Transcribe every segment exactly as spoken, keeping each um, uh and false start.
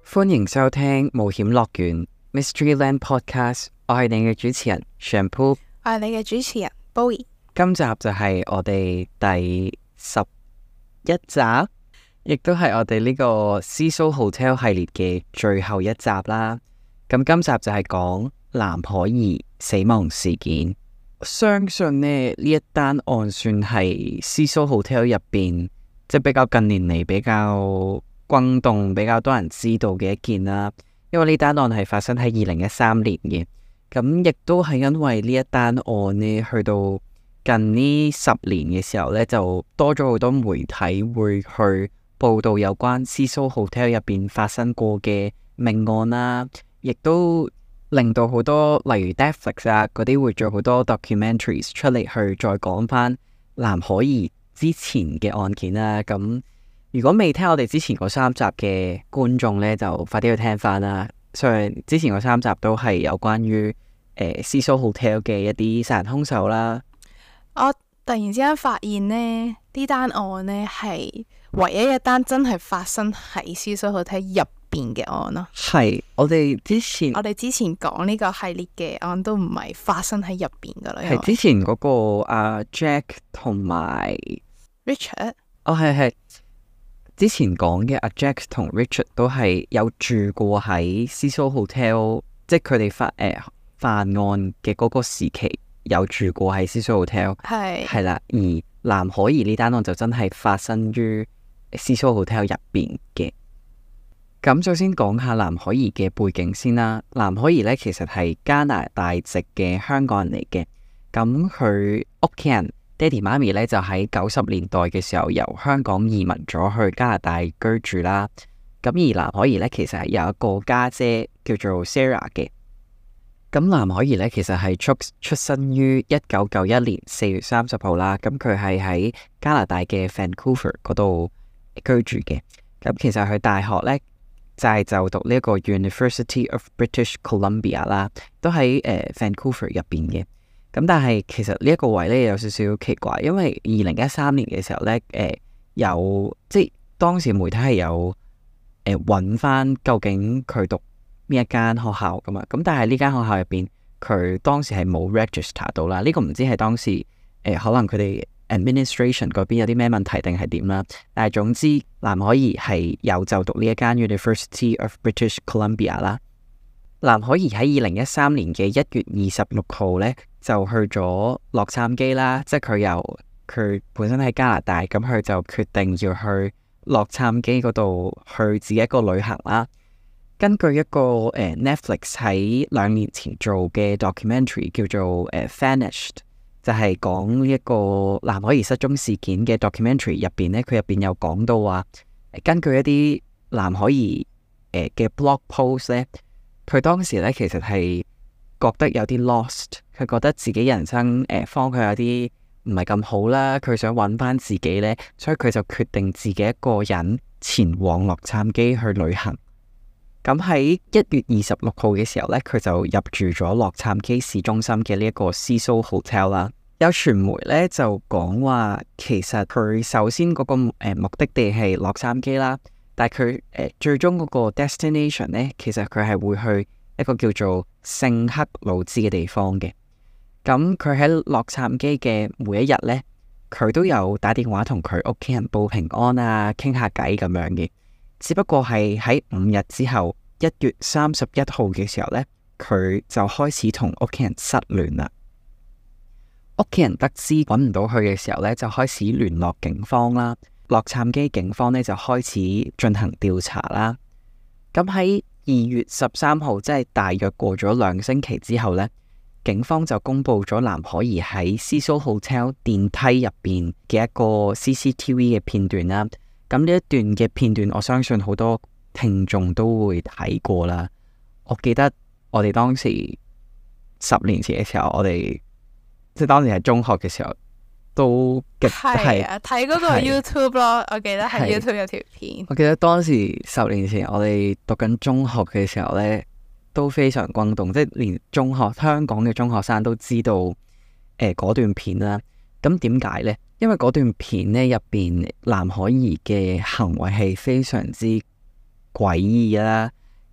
歡迎收聽冒險樂園 Mysteryland Podcast， 我係你嘅主持人 Shampoo， 我係你嘅主持人 Bowie。 今集就係我哋第十一集，亦都係我哋呢個 Cecil Hotel 系列嘅最後一集啦。咁今集就係講藍可兒死亡事件。相信呢呢一單案算係 Cecil Hotel 入邊即係比較近年嚟比較轟動、比較多人知道嘅一件啦。因為呢單案係發生喺二零一三年嘅，咁亦都係因為呢一單案呢，去到近呢十年嘅時候呢，就多咗好多媒體會去報道有關 Cecil Hotel 入邊發生過嘅命案啦，亦都令到好多例如 Netflix 啊嗰啲會做好多 documentaries 出嚟去再講翻藍可兒之前嘅案件啦。咁如果未聽我哋之前嗰三集嘅觀眾呢，就快啲去聽翻啦。雖然之前嗰三集都係有關於誒 Cecil Hotel 嘅一啲殺人兇手啦。 我突然之間發現呢，呢單案呢係唯一一單真係發生喺 Cecil Hotel 入邊嘅案咯。 係我哋之前我哋之前講呢個系列嘅案都唔係發生喺入邊噶啦。 係之前嗰個阿 Jack 同埋 Richard， 哦係係之前講嘅阿 Jack 同 Richard 都係有住過喺 Cecil Hotel，即係佢哋發誒、呃、犯案嘅嗰個時期有住過喺 Cecil Hotel。 係係啦，而藍可兒呢單案就真係發生於 Cecil Hotel 入邊嘅。咁首先講下藍可兒嘅背景先啦。藍可兒呢其實係加拿大籍嘅香港人嚟嘅。咁佢屋企人爹哋媽咪呢就喺九十年代嘅時候由香港移民咗去加拿大居住啦。咁而藍可兒呢其實係有一個家姐叫做 Sarah 嘅。咁藍可兒呢其實係出出生於一九九一年四月三十號啦。咁佢係喺加拿大嘅 Vancouver 嗰度居住嘅。咁其實佢大學呢就係就讀呢一個 University of British Columbia 啦，都喺誒、呃、Vancouver 入邊嘅。咁但係其實呢一個位呢有少少奇怪，因為二零一三年嘅時候呢，誒、呃、有即係當時媒體係有誒揾翻究竟佢讀邊一間學校噶嘛。咁但係呢間學校入邊佢當時係冇 register 到啦。呢、這個唔知係當時誒、呃、可能佢哋 administration 嗰邊有啲咩問題定係點啦。但係總之藍可兒係有就讀呢一間 University of British Columbia 啦。藍可兒喺二零一三年嘅一月二十六號呢，就去咗洛杉磯啦，即係佢由佢本身喺加拿大，咁佢就決定要去洛杉磯嗰度去自己一個旅行啦。根據一個誒、呃、Netflix 喺兩年前做嘅 documentary 叫做誒、呃、Vanished，就係講呢一個藍可兒失蹤事件嘅 documentary 入邊呢，佢入邊有講到話，根據一啲藍可兒誒嘅 blog post 呢，佢當時呢其實係覺得有啲 lost， 佢覺得自己人生誒、呃、方向有啲唔係咁好啦，佢想揾翻自己呢，所以佢就決定自己一個人前往洛杉磯去旅行。咁喺一月二十六號嘅時候呢，佢就入住咗洛杉磯市中心嘅呢一個 Cecil Hotel 啦。有傳媒呢就講話，其實佢首先嗰個誒目的地係洛杉磯啦，但係佢誒最終嗰個 destination 呢，其實佢係會去一個叫做聖克魯茲嘅地方嘅。咁佢喺洛杉磯嘅每一日呢，佢都有打電話同佢屋企人報平安啊，傾下偈咁樣嘅。只不過係喺五日之後，一月三十一號嘅時候呢，佢就開始同屋企人失聯啦。屋企人得知揾唔到佢嘅時候呢，就開始聯絡警方啦。洛杉磯警方呢，就開始進行調查啦。咁喺二月十三號，即係大約過咗兩星期之後呢，警方就公布咗藍可兒喺 Cecil Hotel 電梯入邊嘅一個 C C T V 嘅片段啦。咁呢一段嘅片段，我相信好多聽眾都會睇過啦。我記得我哋當時十年前嘅時候，我哋即係當時係中學嘅時候，都係啊睇嗰個 YouTube 咯。我記得係 YouTube 有條片。 我記得當時十年前我哋讀緊中學嘅時候呢，都非常轟動，即係連中學香港嘅中學生都知道誒嗰、呃、段片啦。咁點解呢？因為嗰段片呢入邊藍可兒嘅行為係非常之詭異啦，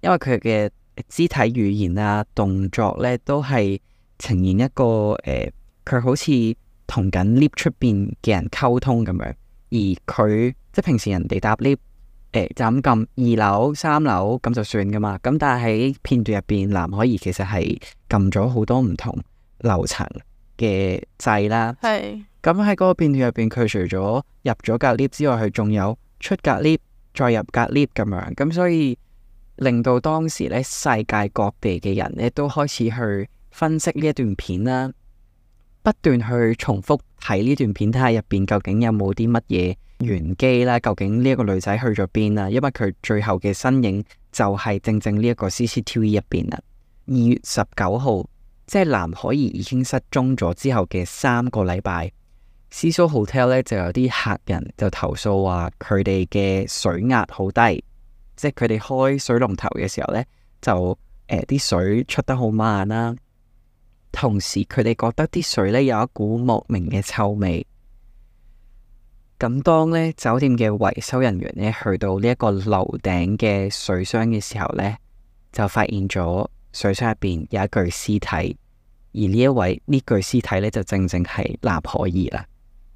因為佢嘅肢體語言啊、動作咧都係呈現一個誒，佢、呃、好似同緊 lift 出邊嘅人溝通咁樣，而佢即係平時人哋搭 lift 誒就咁撳二樓、三樓咁就算噶嘛，咁但係喺片段入邊，藍可兒其實係撳咗好多唔同樓層嘅掣啦。 係。 咁喺嗰個片段入邊，佢除咗入咗隔 lift 之外，佢仲有出隔 lift，再入隔 lift 咁樣，咁所以令到當時咧世界各地嘅人咧都開始去分析呢一段片啦，不斷去重複睇呢段片，睇下入邊究竟有冇啲乜嘢玄機啦，究竟呢一個女仔去咗邊啊？因為佢最後嘅身影就係正正呢一個 C C T V 入邊啦。二月十九號，即係藍可兒已經失蹤咗之後嘅三個禮拜。Cecil Hotel 咧就有啲客人就投訴話佢哋嘅水壓好低，即係佢哋開水龍頭嘅時候咧就誒啲、呃、水出得好慢啦，同時佢哋覺得啲水咧有一股莫名嘅臭味。咁當咧酒店嘅維修人員咧去到呢一個樓頂嘅水箱嘅時候咧，就發現咗水箱入邊有一具屍體，而呢一位呢具屍體咧就正正係藍可兒啦。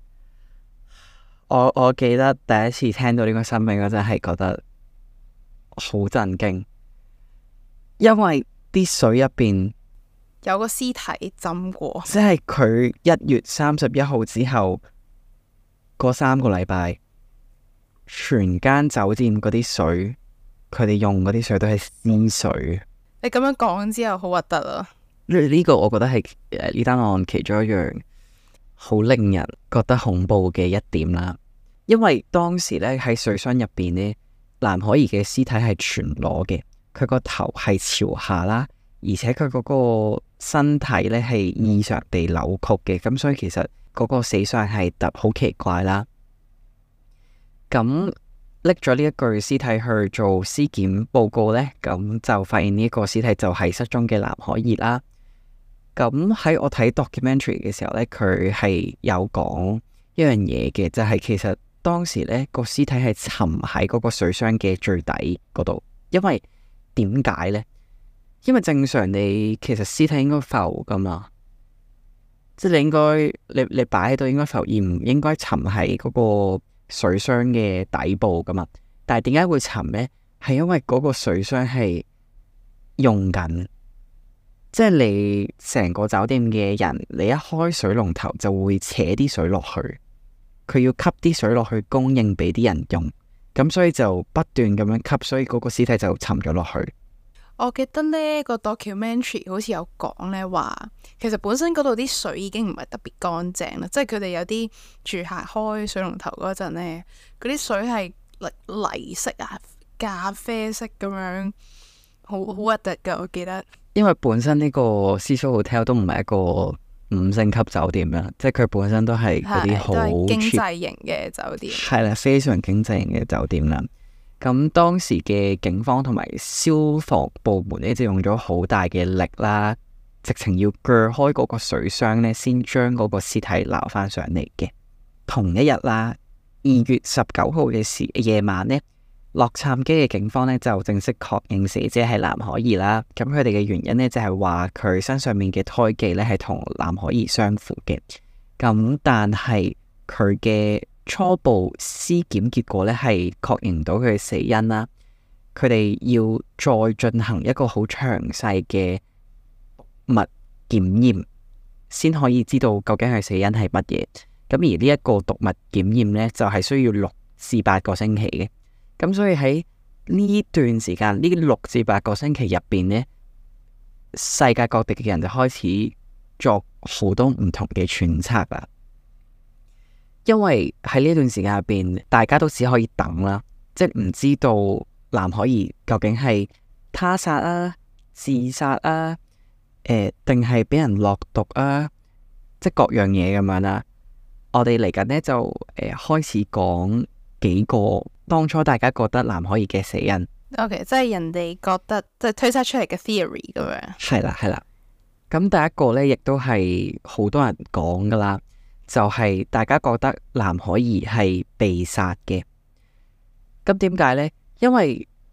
我我記得第一次聽到呢個新聞嗰陣係覺得好震驚，因為啲水入邊有個屍體浸過， 即係佢一月三十一號之後嗰三個禮拜，全間酒店嗰啲水，佢哋用嗰啲水都係屍水。 你咁樣講之後好核突啊！ 呢呢個我覺得係誒呢單案其中一樣好令人覺得恐怖嘅一點啦。因為當時咧喺水箱入邊呢，藍可兒嘅屍體係全裸嘅，佢個頭係朝下啦，而且佢嗰個身體咧係異常地扭曲嘅，咁所以其實嗰個死相係特好奇怪啦。咁拎咗呢一具屍體去做屍檢報告呢，咁就發現呢一個屍體就係失蹤嘅藍可兒啦。咁喺我睇 documentary 嘅時候呢，佢係有講一樣嘢嘅，就係、是、其實當時呢個屍體係沉喺嗰個水箱嘅最底嗰度。因為點解呢？因為正常你其實屍體應該浮噶嘛，即係你應該你你擺喺度應該浮，而唔應該沉喺嗰個水箱嘅底部噶嘛。但係點解會沉呢？係因為嗰個水箱係用緊。即係你成個酒店嘅人，你一開水龍頭就會扯啲水落去，佢要吸啲水落去供應俾啲人用，咁所以就不斷咁樣吸，所以嗰個屍體就沉咗落去。 我記得呢個 documentary 好似有講呢話，其實本身嗰度啲水已經唔係特別乾淨啦，即係佢哋有啲住客開水龍頭嗰陣呢，嗰啲水係泥色啊、咖啡色咁樣，好好核突噶，我記得。 因為本身呢個 Cecil Hotel 都唔係一個五星級酒店啦，即係佢本身都係嗰啲好經濟型嘅酒店， 係啦，非常經濟型嘅酒店啦。咁當時嘅警方同埋消防部門呢，就用咗好大嘅力啦，直情要鋸開嗰個水箱呢，先將嗰個屍體撈翻上嚟嘅。同一日啦，二月十九號嘅時夜晚呢，洛杉磯嘅警方呢就正式確認死者係藍可兒啦。咁佢哋嘅原因呢，就係話佢身上面嘅胎記呢係同藍可兒相符嘅。咁但係佢嘅初步屍檢結果呢係確認唔到佢嘅死因啦。佢哋要再進行一個好詳細嘅物檢驗，先可以知道究竟佢死因係乜嘢。咁而呢一個毒物檢驗呢，就係需要六至八個星期嘅。咁所以喺呢段時間，呢六至八個星期入邊呢，世界各地嘅人就開始作好多唔同嘅揣測啦。因為喺呢段時間入邊，大家都只可以等啦，即係唔知道藍可兒究竟係他殺啊、自殺啊、誒定係俾人落毒啊，即係各樣嘢咁樣啦。我哋嚟緊呢，就誒、呃、開始講幾個當初大家覺得藍可兒嘅死因。 OK，即係人哋覺得即係推測出嚟嘅 theory 咁樣。 係啦係啦，咁第一個呢，亦都係好多人講噶啦，就係、是、大家覺得藍可兒係被殺嘅。咁點解呢？因為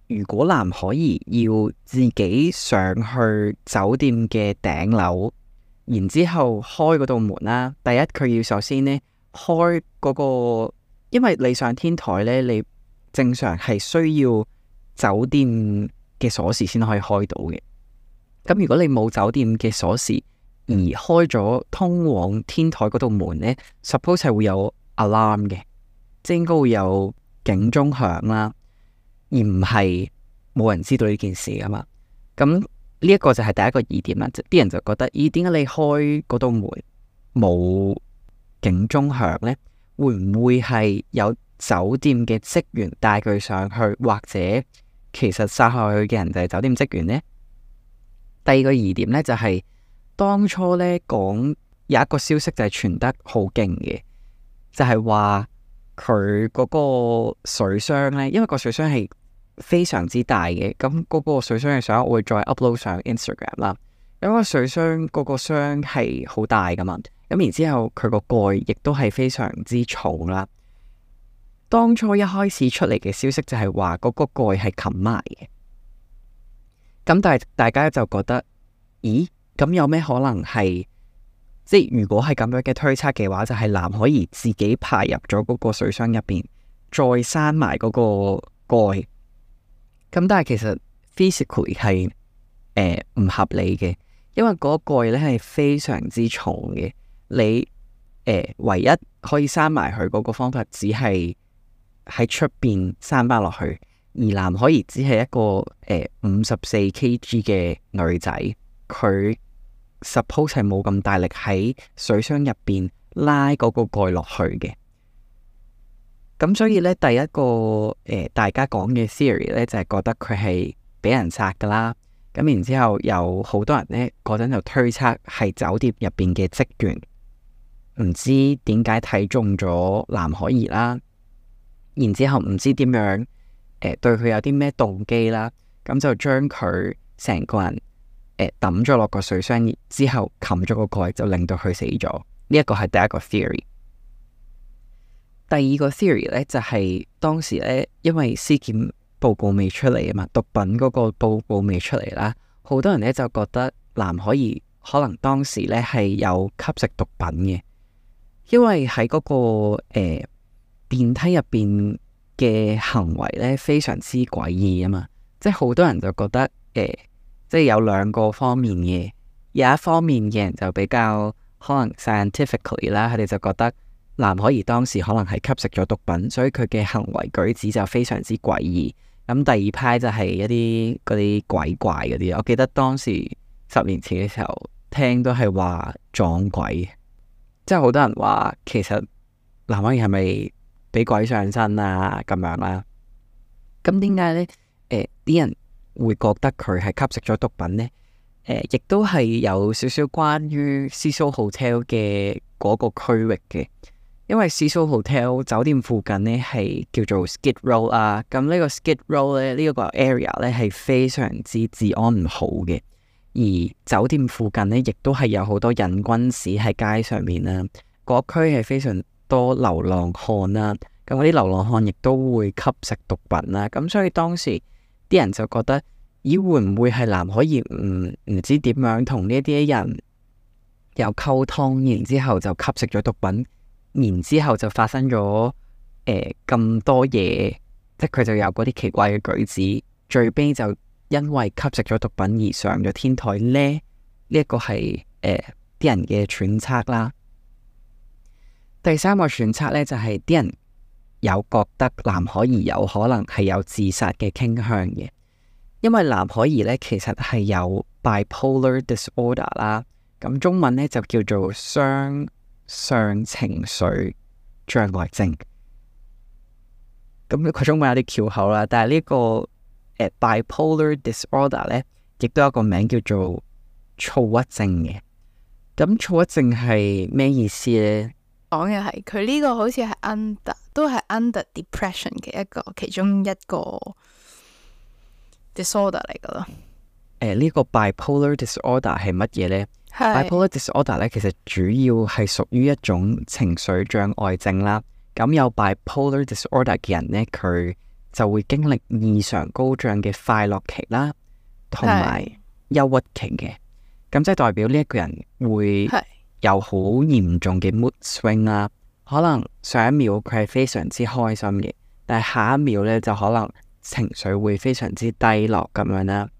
如果藍可兒要自己上去酒店嘅頂樓，然之後開嗰道門啦，第一佢要首先呢開嗰個，因為你上天台呢，你正常係需要酒店嘅鎖匙先可以開到嘅。咁如果你冇酒店嘅鎖匙而開咗通往天台嗰道門呢， suppose 係會有 alarm 嘅，即係應該會有警鐘響啦，而唔係冇人知道呢件事噶嘛。咁呢一個就係第一個疑點啦，啲人就覺得咦，點解你開嗰道門冇警鐘響呢？會唔會係有酒店嘅職員帶佢上去，或者其實殺害佢嘅人就係酒店職員呢？第二個疑點呢，就係、是、當初呢講有一個消息就係傳得好勁嘅，就係話佢嗰個水箱呢，因為個水箱係非常之大嘅，咁嗰個水箱嘅相我會再 upload 上 Instagram 啦。因為水箱嗰個箱係好大噶嘛，咁然之後佢個蓋亦都係非常之重啦。當初一開始出嚟嘅消息就係話嗰個蓋係冚埋嘅。咁但係大家就覺得，咦？咁有咩可能係，即係如果係咁樣嘅推測嘅話，就係藍可兒自己爬入咗嗰個水箱入邊，再閂埋嗰個蓋。咁但係其實 physically 係誒唔合理嘅，因為嗰個蓋咧係非常之重嘅。你誒、呃、唯一可以閂埋佢嗰個方法，只係喺出邊閂翻落去。而藍可兒只係一個誒五十四 kg 嘅女仔，佢 suppose 係冇咁大力喺水箱入邊拉嗰個蓋落去嘅。咁所以咧，第一個誒、呃、大家講嘅 theory 咧，就係、是、覺得佢係俾人殺噶啦。咁然之後有好多人咧嗰陣就推測係酒店入邊嘅職員，唔知點解睇中咗藍可兒啦。然之後唔知點樣。誒，對佢有啲咩動機啦，咁就將佢成個人誒抌咗落個水箱之後，冚咗個蓋，就令到佢死咗。呢一個係第一個 theory。第二個 theory 咧就係、是、當時咧，因為屍檢報告未出嚟啊嘛，毒品嗰個報告未出嚟啦，好多人咧就覺得藍可兒可能當時咧係有吸食毒品嘅，因為喺嗰、那個誒、呃、電梯入邊嘅行為咧非常之詭異啊嘛，即係好多人就覺得誒、呃，即係有兩個方面嘅，有一方面嘅人就比較可能 scientifically 啦，佢哋就覺得藍可兒當時可能係吸食咗毒品，所以佢嘅行為舉止就非常之詭異。咁第二派就係一啲嗰啲鬼怪嗰啲，我記得當時十年前嘅時候聽都係話撞鬼，即係好多人話其實藍可兒係咪俾鬼上身啊咁樣啦？咁點解呢？誒、呃，啲人會覺得佢係吸食咗毒品呢？誒、呃，亦都係有少少關於 Cecil Hotel 嘅嗰個區域嘅，因為 Cecil Hotel 酒店附近呢係叫做 Skid Row 啊。咁呢個 Skid Row 咧，呢、這、一個 area 咧係非常之治安唔好嘅，而酒店附近呢，亦都係有好多癮君子喺街上面啦。嗰區係非常多流浪漢啦，咁嗰啲流浪漢亦都會吸食毒品啦，咁所以當時啲人就覺得，咦，會唔會係藍可兒唔唔知點樣同呢啲人有溝通，然之後就吸食咗毒品，然之後就發生咗誒咁多嘢，即係佢就有嗰啲奇怪嘅舉止，最尾就因為吸食咗毒品而上咗天台呢？呢、這、一個係誒啲人嘅揣測啦。第三個揣測咧，就係、是、啲人有覺得藍可兒有可能係有自殺嘅傾向嘅，因為藍可兒咧其實係有 bipolar disorder 啦，咁中文咧就叫做雙相情緒障礙症。咁佢中文有啲翹口啦，但係呢、這個誒、呃、bipolar disorder 咧，亦都有一個名叫做躁鬱症嘅。咁躁鬱症係咩意思咧？ 講嘅係佢呢個好似係 under 都係 under depression 嘅一個其中一個 disorder 嚟噶咯。誒、 呃，呢、這個 bipolar disorder 係乜嘢呢？是 bipolar disorder 咧，其實主要係屬於一種情緒障礙症啦。咁有 bipolar disorder 嘅人呢，佢就會經歷異常高漲嘅快樂期啦，同埋憂鬱期嘅。咁即係代表呢一個人會有好嚴重嘅 mood swing 啦。可能上一秒佢係非常之開心嘅，但係下一秒咧就可能情緒會非常之低落咁樣啦。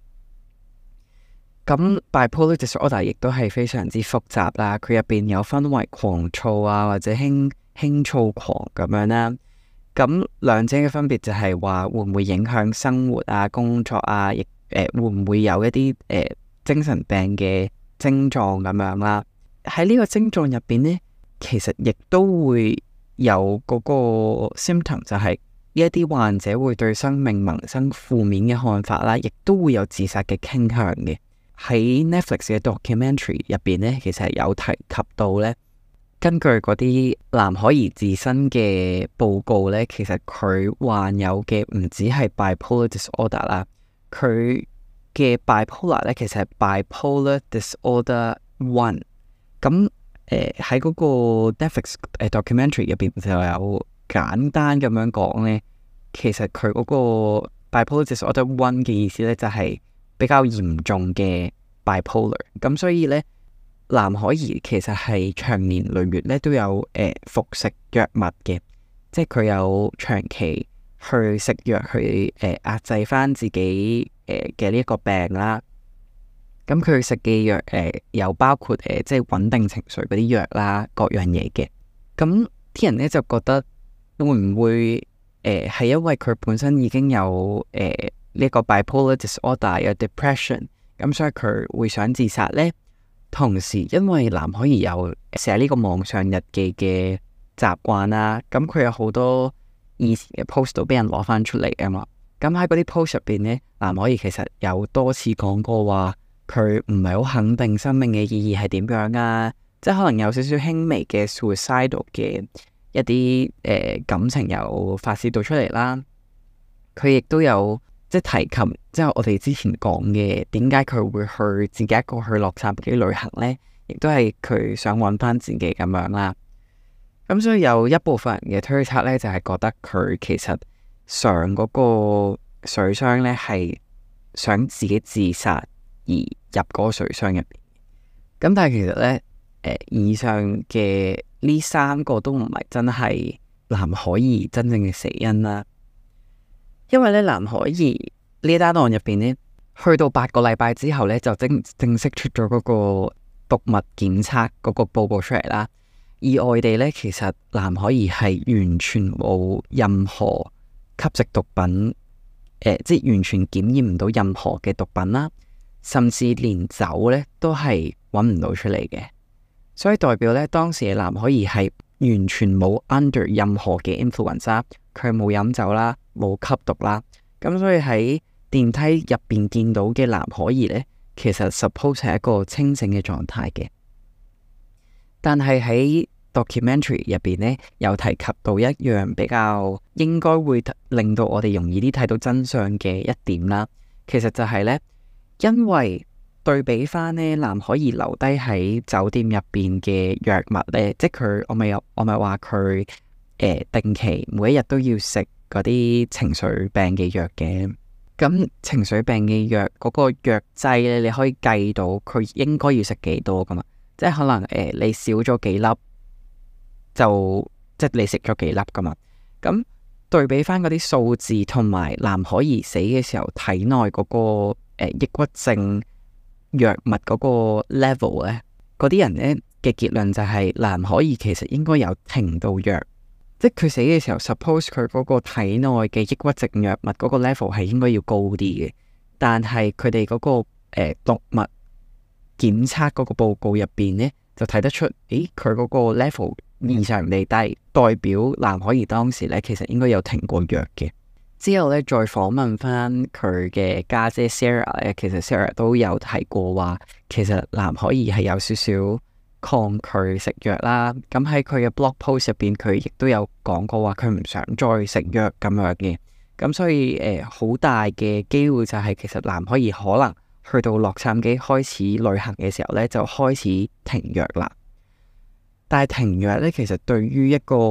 咁 bipolar disorder 亦都係非常之複雜啦，佢入邊有分為狂躁啊或者輕輕躁狂咁樣啦。咁兩者嘅分別就係話會唔會影響生活啊、工作啊，亦誒、呃、會唔會有一啲誒、呃、精神病嘅症狀咁樣啦。喺呢個症狀入邊呢，其實亦都會有嗰個 symptom， 就係呢一啲患者會對生命萌生負面嘅看法啦，亦都會有自殺嘅傾向嘅。喺 Netflix 嘅 documentary 入邊呢，其實係有提及到呢，根據嗰啲藍可兒自身嘅報告呢，其實佢患有嘅唔止係 bipolar disorder 啦，佢嘅 bipolar 呢，其實係 bipolar disorder one。咁誒喺嗰個 Netflix 誒 documentary 入邊就有簡單咁樣講呢，其實佢嗰個 bipolar disorder one 嘅意思呢，就係比較嚴重嘅 bipolar。咁所以呢，藍可兒其實係長年累月咧都有誒、呃、服食藥物嘅，即係佢有長期去食藥去誒壓、呃、制翻自己誒嘅呢一個病啦。咁佢食嘅藥誒又包括誒、呃、即係穩定情緒嗰啲藥啦，各樣嘢嘅。咁啲人咧就覺得會唔會誒係、呃、因為佢本身已經有誒呢一個 bipolar disorder 有 depression，咁所以佢會想自殺咧？同時因為藍可兒有寫呢個網上日記嘅習慣啦，咁佢有好多以前嘅 post 都俾人攞翻出嚟啊嘛。咁喺嗰啲 post 入邊咧，藍可兒其實有多次講過話，佢唔係好肯定生命嘅意義係點樣啊，即係可能有少少輕微嘅 suicidal 嘅一啲誒、呃、感情有發泄到出嚟啦。佢亦都有即係提及，即係我哋之前講嘅點解佢會去自己一個去洛杉磯旅行呢？亦都係佢想揾翻自己咁樣啦。咁所以有一部分人嘅推測呢，就係、是、覺得佢其實上嗰個水箱呢，係想自己自殺而入嗰個水箱入邊。咁但係其實呢，誒、呃、以上嘅呢三個都唔係真係藍可兒真正嘅死因啦。因為咧，藍可兒呢單案入邊呢，去到八個禮拜之後呢，就正正式出咗嗰個毒物檢測嗰個報告出嚟啦。意外地呢，其實藍可兒係完全冇任何吸食毒品，呃、即係完全檢驗唔到任何嘅毒品啦，甚至連酒呢都係揾唔到出嚟嘅。所以代表呢，當時嘅藍可兒係完全冇 under 任何嘅 influence 啦，佢冇飲酒啦，冇吸毒啦，咁所以喺電梯入邊見到嘅藍可兒呢，其實 suppose 係一個清醒嘅狀態嘅。但係喺 documentary 入邊呢，有提及到一樣比較應該會令到我哋容易啲睇到真相嘅一點啦。其實就係呢，因為對比翻呢，藍可兒留低喺酒店入邊嘅藥物呢，即係佢我咪有我咪話佢誒定期每一日都要食嗰啲情緒病嘅藥嘅。咁情緒病嘅藥嗰個藥劑咧，你可以計到佢應該要食幾多噶嘛？即係可能誒、呃、你少咗幾粒就即係你食咗幾粒噶嘛？咁對比翻嗰啲數字同埋藍可兒死嘅時候體內嗰、嗰個誒、呃、抑鬱症藥物嗰個 level 咧，嗰啲人咧嘅結論就係藍可兒其實應該有停到藥，即係佢死嘅時候 suppose 佢嗰個體內嘅抑鬱症藥物嗰個 level 係應該要高啲嘅，但係佢哋嗰個誒、呃、毒物檢測嗰個報告入邊咧就睇得出，誒佢嗰個 level 異常地低，代表藍可兒當時咧其實應該有停過藥嘅。之後咧，再訪問翻佢嘅家姐 Sarah 咧，其實 Sarah 都有提過話，其實藍可兒係有少少抗拒食藥啦。咁喺佢嘅 blog post 入邊，佢亦都有講過話，佢唔想再食藥咁樣嘅。咁所以誒，好、呃、大嘅機會就係其實藍可兒可能去到洛杉磯開始旅行嘅時候咧，就開始停藥啦。但係停藥咧，其實對於一個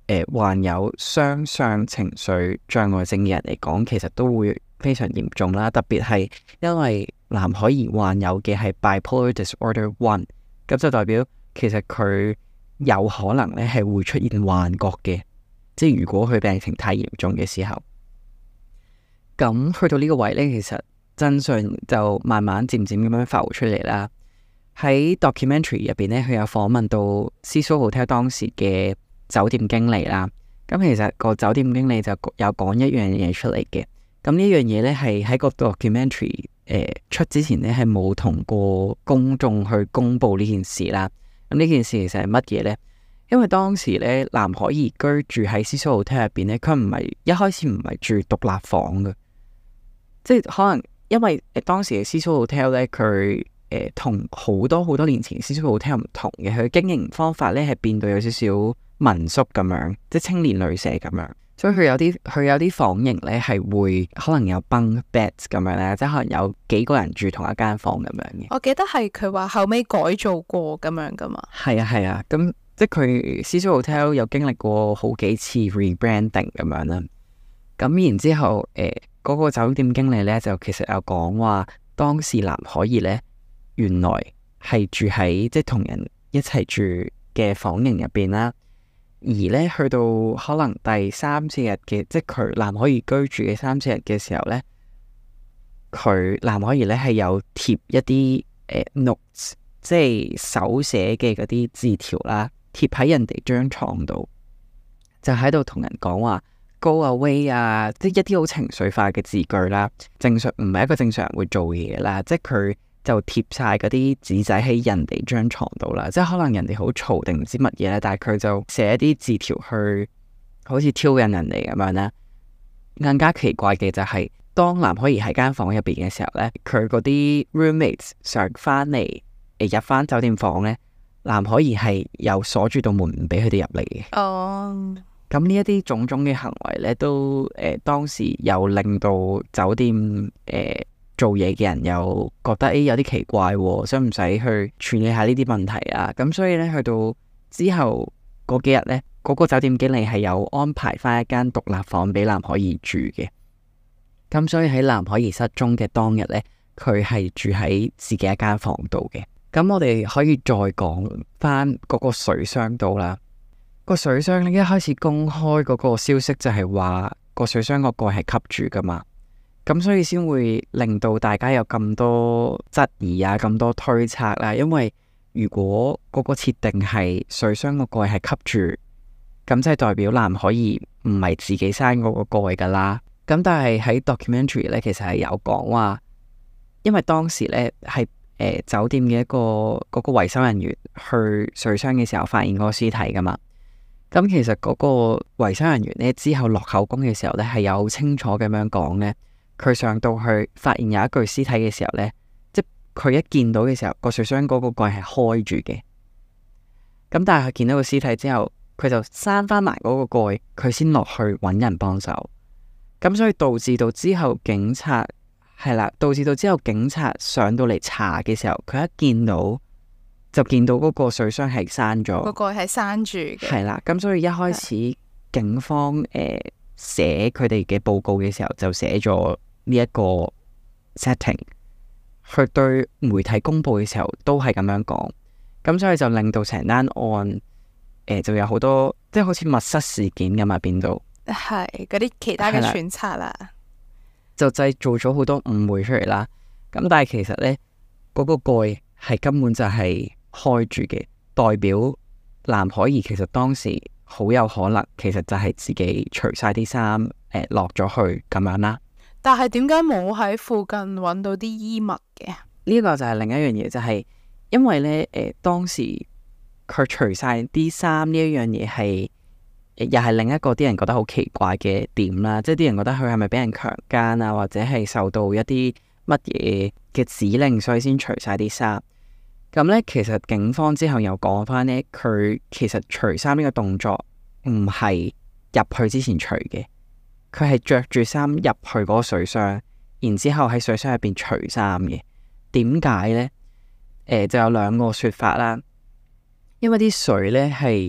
誒患有雙相情緒障礙症嘅人嚟講，其實都會非常嚴重啦。特別係因為藍可兒患有嘅係 bipolar disorder one，咁就代表其實佢有可能咧係會出現幻覺嘅，即係如果佢病情太嚴重嘅時候。咁去到呢個位咧，其實真相就慢慢漸漸咁樣浮出嚟啦。喺 documentary 入邊咧，佢有訪問到 Cecil Hotel 當時嘅酒店經理啦。咁其實個酒店經理就有講一樣嘢出嚟嘅。咁呢樣嘢咧係喺個 documentary 誒、呃、出之前咧係冇同過公眾去公布呢件事啦。咁呢件事其實係乜嘢咧？因為當時咧藍可兒居住喺 Cecil Hotel 入邊咧，佢唔係一開始唔係住獨立房嘅。即係可能因為誒當時嘅 Cecil Hotel 咧，佢誒同好多好多年前 Cecil Hotel 唔同嘅，佢經營方法咧係變到有少少民宿咁樣，即係青年旅社咁樣。所以佢有啲佢有啲房型咧係會可能有 bunk beds 咁樣咧，即係可能有幾個人住同一間房咁樣嘅。 我記得係佢話後尾改造過咁樣噶嘛。係啊係啊，咁即係佢 Cecil Hotel 有經歷過好幾次 rebranding 咁樣啦。咁然之後誒。呃嗰個酒店經理咧就其實有講話，當時藍可兒咧原來係住喺即係同人一齊住嘅房型入邊啦，而咧去到可能第三四日嘅，即係佢藍可兒居住嘅三四日嘅時候咧，佢藍可兒咧係有貼一啲誒 notes，即係手寫嘅嗰啲字條啦，貼喺人哋張床度，就喺度同人講話Go away 啊！即係一啲好情緒化嘅字句啦，正常唔係一個正常人會做嘅嘢啦。即係佢就貼晒嗰啲紙仔喺人哋張床度啦。即係可能人哋好嘈定唔知乜嘢咧，但係佢就寫一啲字條去，好似挑釁人哋咁樣啦。更加奇怪嘅就係、是，當藍可兒喺間房入邊嘅時候咧，佢嗰啲 roommates 上翻嚟誒入翻酒店房咧，藍可兒係有鎖住道門唔俾佢哋入嚟嘅。 哦。Oh. 咁呢一啲種種嘅行為咧，都誒、呃、當時又令到酒店誒、呃、做嘢嘅人又覺得誒、欸、有啲奇怪、哦，使唔使去處理下呢啲問題啊？咁所以咧，去到之後嗰幾日咧，嗰、那個酒店經理係有安排翻一間獨立房俾藍可兒住嘅。咁所以喺藍可兒失蹤嘅當日咧，佢係住喺自己一間房度嘅。咁我哋可以再講翻嗰個水箱度啦。個水箱咧一開始公開嗰個消息就係話個水箱個蓋係吸住噶嘛，咁所以先會令到大家有咁多質疑啊，咁多推測啦。因為如果嗰個設定係水箱個蓋係吸住，咁即係代表藍可兒唔係自己閂嗰個蓋噶啦。咁但係喺 documentary 咧，其實係有講話，因為當時咧係誒酒店嘅一個嗰、嗰個維修人員去水箱嘅時候發現嗰個屍體噶嘛。咁其實嗰個維修人員咧之後落口供嘅時候咧，係有好清楚咁樣講咧，佢上到去發現有一具屍體嘅時候咧，即係佢一見到嘅時候，個水箱嗰個蓋係開住嘅。咁但係佢見到個屍體之後，佢就閂翻埋嗰個蓋，佢先落去揾人幫手。咁所以導致到之後警察係啦，導致到之後警察上到嚟查嘅時候，佢一見到。就見到嗰個水箱係閂咗， 個蓋係閂住嘅。係啦，咁所以一開始警方誒、呃、寫佢哋嘅報告嘅時候，就寫咗呢一個 setting。佢對媒體公佈嘅時候都係咁樣講，咁所以就令到成單案誒、呃、就有好多即係好似密室事件咁啊，變到係嗰啲其他嘅揣測啦， 就製造咗好多誤會出嚟啦。咁但係其實咧嗰、嗰個蓋係根本就係開住嘅，代表藍可兒其實當時好有可能其實就係自己除晒啲衫誒落咗去咁樣啦。 但係點解冇喺附近揾到啲衣物嘅？ 呢個就係另一樣嘢，就係、是、因為咧誒、呃、當時佢除晒啲衫呢一樣嘢係又係另一個啲人覺得好奇怪嘅點啦，即係啲人覺得佢係咪俾人強姦啊，或者係受到一啲乜嘢嘅指令，所以先除晒啲衫。咁咧，其實警方之後又講翻咧，佢其實除衫呢個動作唔係入去之前除嘅，佢係着住衫入去嗰個水箱，然之後喺水箱入邊除衫嘅。點解咧？誒、呃，就有兩個說法啦。因為啲水咧係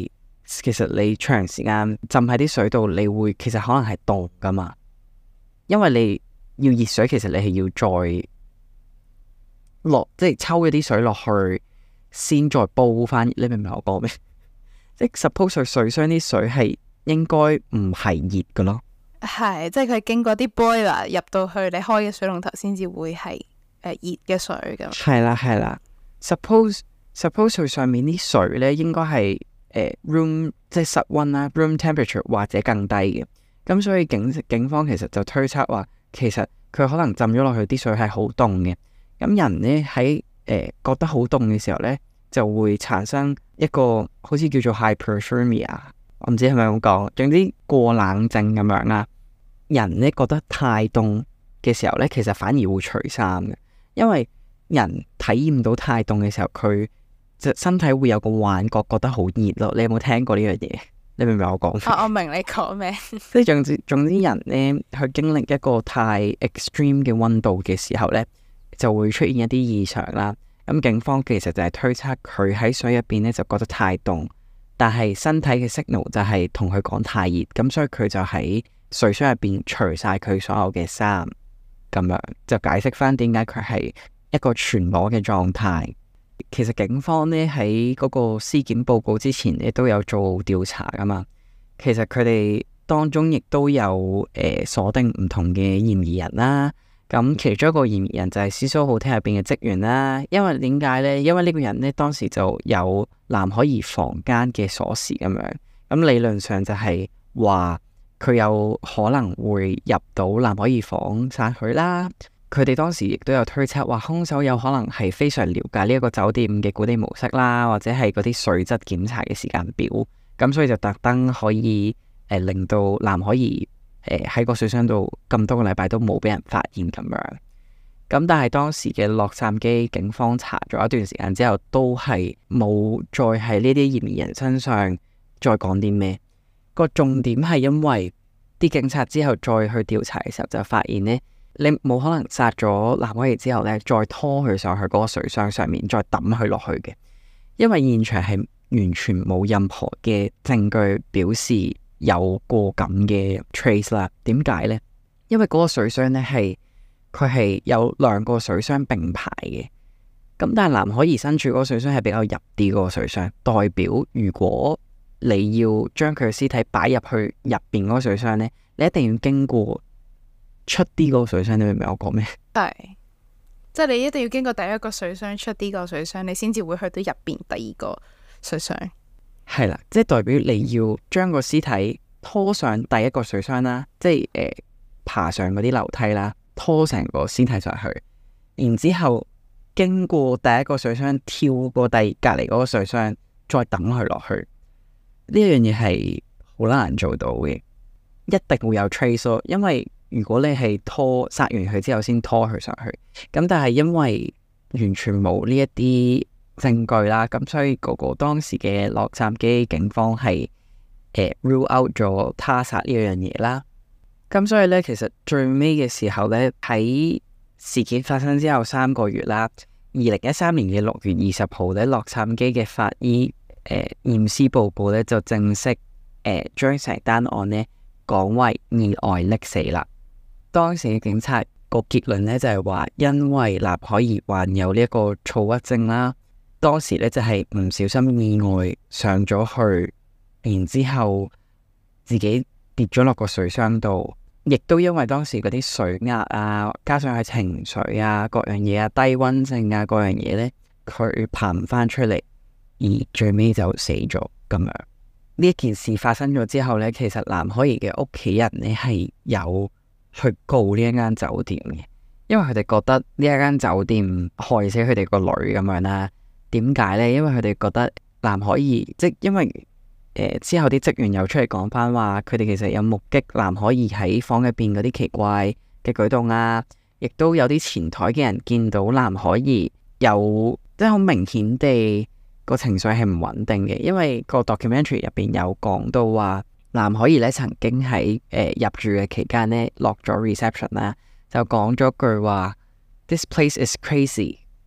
其實你長時間浸喺啲水度，你會其實可能係凍噶嘛，因為你要熱水，其實你係要再落，即係抽咗啲水落去，先再煲翻。你明唔明我講咩？即係 suppose 水箱啲水係應該唔係熱噶咯。 係，即係佢經過啲 boiler 入到去，你開嘅水龍頭先至會係誒、呃、熱嘅水咁。 係啦係啦 suppose suppose 佢上面啲水咧應該係誒 room 即係室溫啦 room temperature 或者更低嘅。咁所以警警方其實就推測話，其實佢可能浸咗落去啲水係好凍嘅。咁人咧喺誒覺得好凍嘅時候咧，就會產生一個好似叫做 hyperthermia， 我唔知係咪咁講，總之過冷症咁樣啦。人咧覺得太凍嘅時候咧，其實反而會除衫嘅，因為人體驗到太凍嘅時候，佢就身體會有個幻覺，覺得好熱咯。你有冇聽過呢樣嘢？你明唔明我講咩？ 啊，我明你講咩。 即係總之總之人咧去經歷一個太 extreme 嘅溫度嘅時候咧，就會出現一啲異常啦。咁警方其實就係推測佢喺水入邊咧就覺得太凍，但係身體嘅 signal 就係同佢講太熱，咁所以佢就喺水箱入邊除晒佢所有嘅衫，咁樣就解釋翻點解佢係一個全裸嘅狀態。其實警方呢喺嗰個屍檢報告之前呢都有做調查噶嘛。其實佢哋當中亦都有誒鎖定唔同嘅嫌疑人啦。咁其中一個嫌疑人就係 Cecil Hotel 入邊嘅職員啦。因為點解呢？因為呢個人呢當時就有藍可兒房間嘅鎖匙咁樣，咁理論上就係話佢有可能會入到藍可兒房殺佢啦。佢哋當時亦都有推測話，兇手有可能係非常了解呢一個酒店嘅管理模式啦，或者係嗰啲水質檢查嘅時間表，咁所以就特登可以誒、呃、令到藍可兒誒喺個水箱度咁多個禮拜都冇俾人發現咁樣。咁但係當時嘅洛杉磯警方查咗一段時間之後，都係冇再喺呢啲嫌疑人身上再講啲咩。個重點係因為啲警察之後再去調查嘅時候，就發現呢，你冇可能殺咗藍可兒之後呢，再拖佢上去嗰個水箱上面，再抌佢落去嘅，因為現場係完全冇任何嘅證據表示有過咁嘅 trace 啦。點解呢？因為嗰個水箱呢係佢係有兩個水箱並排嘅，咁但係藍可兒身處嗰個水箱係比較入啲嗰個水箱，代表如果你要將佢嘅屍體擺入去入邊嗰個水箱呢，你一定要經過出啲嗰個水箱。你明唔明我講咩？ 係，即係你一定要經過第一個水箱出啲個水箱，你先至會去到入邊第二個水箱。 係啦，即係代表你要將個屍體拖上第一個水箱啦，即係誒、呃、爬上嗰啲樓梯啦，拖成個屍體上去，然之後經過第一個水箱，跳過第隔籬嗰個水箱，再抌佢落去。呢樣嘢係好難做到嘅，一定會有 trace 咯。因為如果你係拖殺完佢之後先拖佢上去，咁但係因為完全冇呢一啲證據啦，咁所以嗰個當時嘅洛杉磯警方係誒、呃、rule out 咗他殺呢樣嘢啦。咁所以呢，其實最尾嘅時候呢，喺事件發生之後三個月啦，二零一三年嘅六月二十號呢，洛杉磯嘅法醫誒驗屍報告呢，就正式誒將成單案呢講為意外溺死啦。當時嘅警察個結論呢，就係話，因為藍可兒患有呢一個躁鬱症啦，當時呢，就係唔小心意外上咗去，然之後自己跌咗落個水箱度，亦都因為當時嗰啲水壓啊，加上佢情緒啊，各樣嘢啊，低溫症啊，各樣嘢呢，佢爬唔翻出嚟，而最尾就死咗咁樣。呢一件事發生咗之後呢，其實藍可兒嘅屋企人呢係有去告呢一間酒店嘅，因為佢哋覺得呢一間酒店害死佢哋個女咁樣啦。點解呢？因為佢哋覺得藍可兒，即因為、呃、之後啲職員又出嚟講翻話，佢哋其實有目擊藍可兒喺房入邊嗰啲奇怪嘅舉動啊，亦都有啲前台嘅人見到藍可兒有即係好明顯地個情緒係唔穩定嘅，因為個 documentary 入邊有講到話，藍可兒咧曾經喺誒、呃、入住嘅期間咧落咗 reception 啦，就講咗句話 This place is crazy,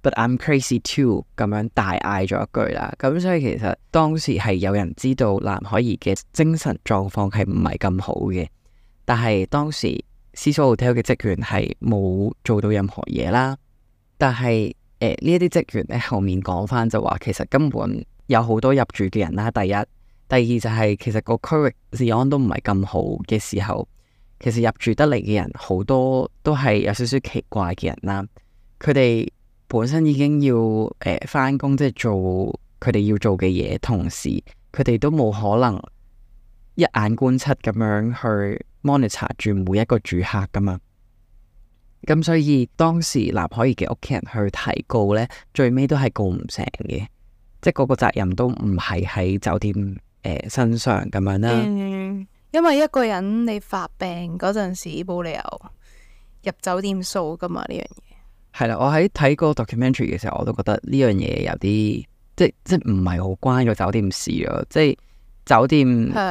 But I'm crazy too 咁樣大嗌咗一句啦。咁所以其實當時係有人知道藍可兒嘅精神狀況係唔係咁好嘅，但係當時 Cecil Hotel 嘅職員係冇做到任何嘢啦。但係誒呢一啲職員咧後面講翻就話，其實根本有好多入住嘅人啦。第一，第二就係其實個區域治安都唔係咁好嘅時候，其實入住得嚟嘅人好多都係有少少奇怪嘅人啦。佢哋本身已經要誒翻工，即係做佢哋要做嘅嘢，同時佢哋都冇可能一眼觀七咁樣去 monitor 住每一個住客噶嘛。咁所以當時藍可兒嘅屋企人去提告呢，最尾都係告唔成嘅，即係嗰個責任都唔係喺酒店誒、呃、身上咁樣啦。 嗯，因為一個人你發病嗰陣時冇理由入酒店數噶嘛，呢樣嘢。 係啦，我喺睇個 documentary 嘅時候，我都覺得呢樣嘢有啲即即唔係好關個酒店事咯。即係酒店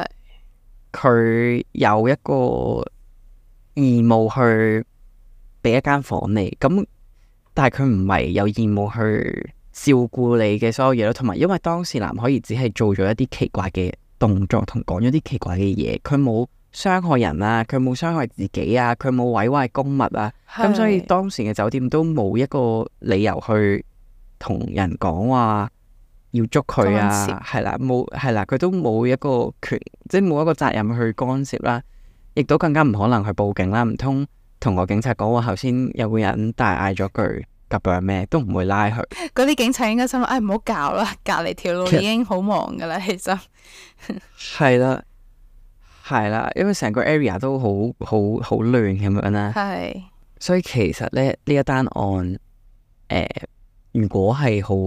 佢有一個義務去俾一間房你，咁但係佢唔係有義務去照顧你嘅所有嘢咯。同埋因為當時藍可兒只係做咗一啲奇怪嘅動作同講咗啲奇怪嘅嘢，佢冇傷害人啊，佢冇傷害自己啊，佢冇毀壞公物啊，咁所以當時嘅酒店都冇一個理由去同人講話要捉佢啊，係啦，冇係啦，佢都冇一個權，即係冇一個責任去干涉啦，亦都更加唔可能去報警啦，唔通同個警察講話頭先有個人大嗌咗句夾樣咩，都唔會拉佢。 嗰啲警察應該心諗，唉，唔好搞啦，隔籬條路已經好忙噶啦，其實係啦。係啦，因為成個 area 都好好好亂咁樣啦， 係， 所以其實咧呢一單案，誒、呃，如果係好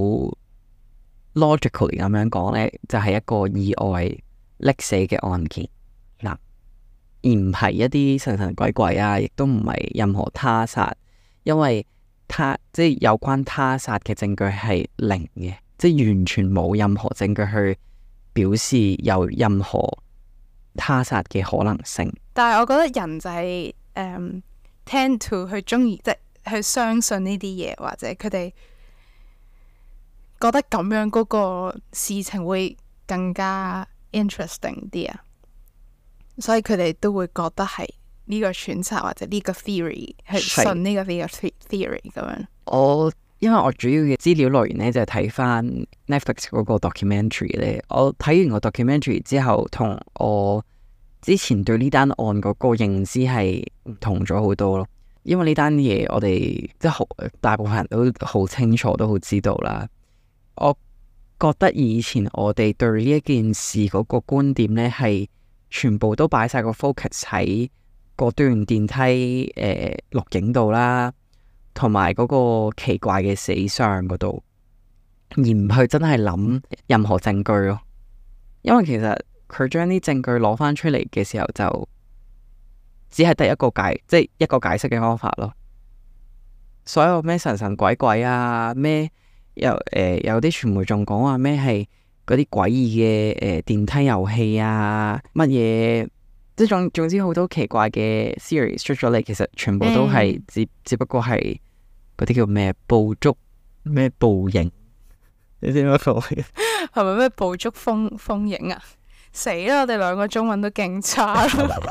logically 咁樣講咧，就係、是、一個意外溺死嘅案件嗱，而唔係一啲神神鬼鬼啊，亦都唔係任何他殺，因為他即係有關他殺嘅證據係零嘅，即係完全冇任何證據去表示有任何他殺嘅可能性。 但係我覺得人就係、是、誒、um, tend to 去中意，即係去相信呢啲嘢，或者佢哋覺得咁樣嗰個事情會更加 interesting 啲啊，所以佢哋都會覺得係呢個揣測或者呢個 theory 去信呢個 theory 咁樣。 我因為我主要嘅資料來源咧就係睇翻 Netflix 嗰個 documentary 咧，我睇完個 documentary 之後，同我之前對呢單案嗰個認知係唔同咗好多咯。因為呢單嘢我哋即係好大部分人都好清楚，都好知道啦。我覺得以前我哋對呢一件事嗰個觀點咧，係全部都擺晒個 focus 喺嗰段電梯誒錄影度啦，同埋嗰個奇怪嘅死相嗰度，而唔去真係諗任何證據咯。因為其實佢將啲證據攞翻出嚟嘅時候，就只係得一個解，即係一個解釋嘅方法咯。所有咩神神鬼鬼啊，咩有誒、呃、有啲傳媒仲講話咩係嗰啲詭異嘅誒電梯遊戲啊，乜嘢？即係總總之好多奇怪嘅 series 出咗嚟，其實全部都係只、嗯、只不過係嗰啲叫咩捕捉咩捕影，你知唔知講咩？ 係咪咩捕捉風風影啊？死啦！我哋兩個中文都勁差。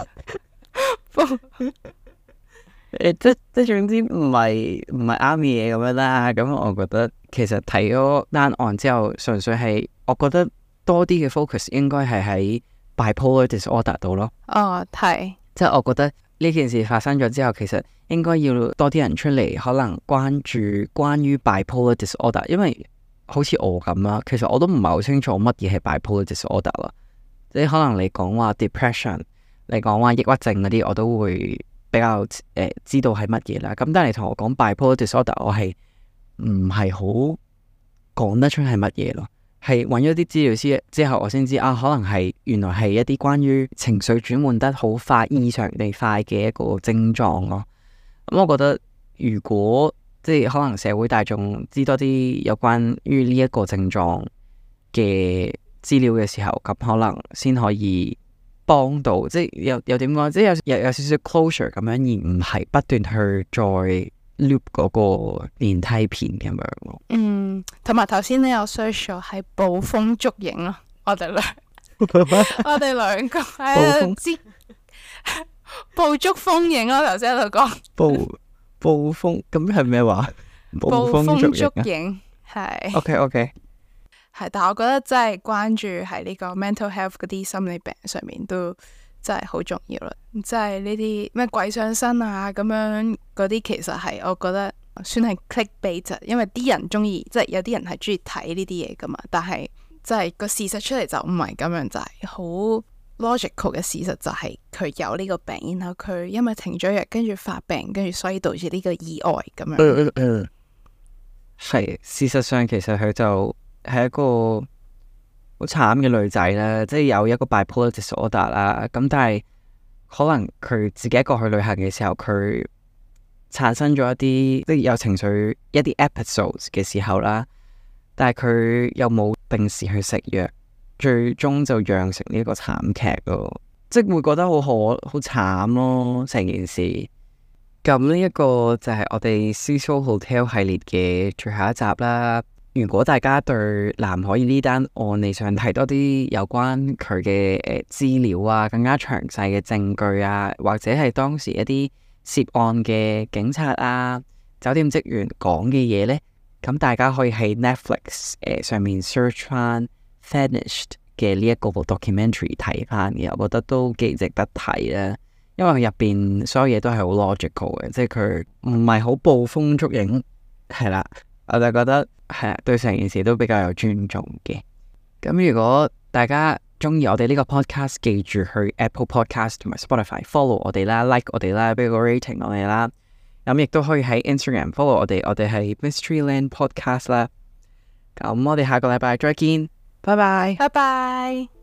誒，即即總之唔係唔係啱嘅嘢咁樣啦。咁我覺得其實睇咗單案之後，純粹係我覺得多啲嘅 focus 應該係喺bipolar disorder 度咯。 哦，係， 即係我覺得呢件事發生咗之後，其實應該要多啲人出嚟，可能關注關於 bipolar disorder，因為好似我咁啦，其實我都唔係好清楚乜嘢係 bipolar disorder 啦。即係可能你講話 depression， 你講話抑鬱症嗰啲，我都會比較誒、呃、知道係乜嘢啦。咁但係你同我講 bipolar disorder，我係唔係好講得出係乜嘢咯？係揾咗啲資料先之後，我先知啊，可能係原來係一啲關於情緒轉換得好快、異常地快嘅一個症狀咯。咁、嗯、我覺得如果即係可能社會大眾知多啲有關於呢一個症狀嘅資料嘅時候，咁可能先可以幫到，即係又又點講，即係有有有少少 closure 咁樣，而唔係不斷去再 loop 嗰個電梯片咁樣咯。 嗯，同埋頭先咧有 search 咗係捕風捉影咯，我哋兩我哋兩個喺度知捕捉風影咯，頭先喺度講捕捕風咁係咩話？捕風捉影係 OK OK 係，但係我覺得真係關注喺呢個 mental health 嗰啲心理病上面都真係好重要啦。即係呢啲咩鬼上身啊咁樣嗰啲，其實係我覺得算係 clickbait，因為啲人中意，即係有啲人係中意睇呢啲嘢噶嘛。但係即係個事實出嚟就唔係咁樣，就係、是、好 logical 嘅事實就係佢有呢個病，然後佢因為停咗藥，跟住發病，跟住所以導致呢個意外咁樣。 嗯嗯嗯，係事實上其實佢就係一個好慘嘅女仔啦，即係有一個 bipolar disorder 啦。咁但係可能佢自己一個去旅行嘅時候，佢產生咗一啲即係有情緒一啲 episodes 嘅時候啦，但係佢又冇定時去食藥，最終就釀成呢一個慘劇咯，即係會覺得好可好慘咯成件事。咁呢一個就係我哋 Cecil Hotel 系列嘅最後一集啦。如果大家對藍可兒呢單案你想睇多啲有關佢嘅誒資料啊，更加詳細嘅證據啊，或者係當時一啲涉案嘅警察啊、酒店職員講嘅嘢呢，咁大家可以喺 Netflix、呃、上面 search 翻 Vanished 嘅呢一個 documentary 睇翻嘅，我覺得都幾值得睇啦。因為入邊所有嘢都係好 logical 嘅，即係佢唔係好捕風捉影，係啦，我就覺得係啊，對成件事都比較有尊重嘅。咁如果大家中意我哋呢個 podcast，記住去 Apple Podcast 同埋 Spotify follow 我哋啦 ，like 我哋啦，俾個 rating 我哋啦。咁亦都可以喺 Instagram follow 我哋，我哋係 Mysteryland Podcast 啦。咁我哋下個禮拜再見，拜拜， 拜拜。